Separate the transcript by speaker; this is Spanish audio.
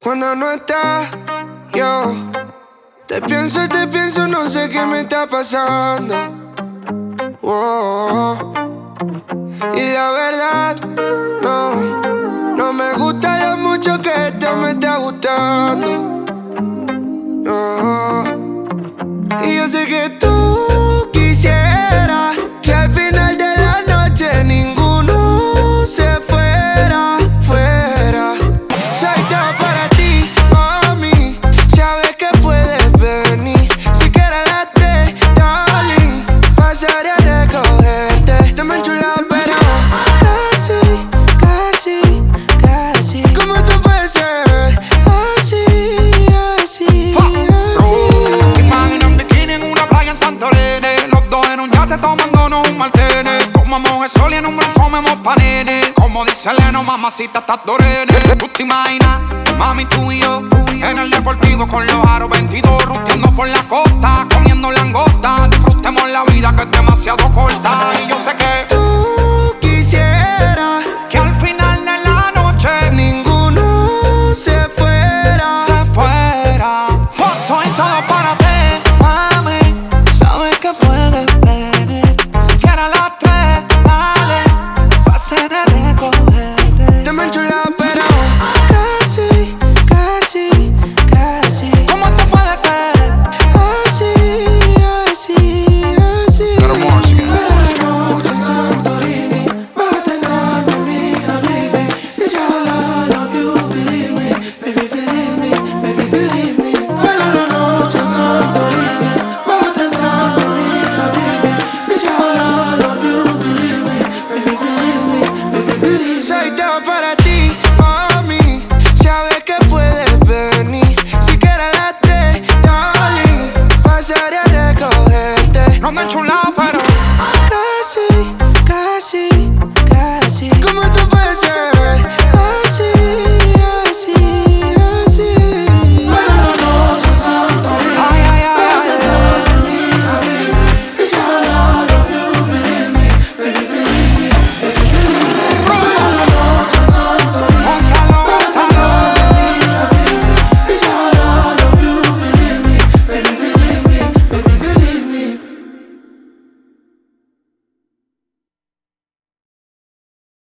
Speaker 1: Cuando no estás, yo te pienso, no sé qué me está pasando. Oh, y la verdad, no me gusta lo mucho que esto me está gustando. Oh, y yo sé que tú quisieras que al final de la noche ninguno se fuera. Soy todo para ti, mami. Sabes que puedes venir. Si quieres a las 3, darling, pasaré a recogerte. No me enchula, pero casi. ¿Cómo tú puedes ser así?
Speaker 2: Imagina un bikini en una playa en Santorini, los dos en un yate tomándonos un martini. Tomamos el sol y en un bron comemos panini. Como dice Leno, mamacita, estás dorene. ¿Tú te imaginas, mami, tú y yo en el deportivo con los aros 22, ruteando por la costa, comiendo langosta? Disfrutemos la vida que es demasiado corta. Y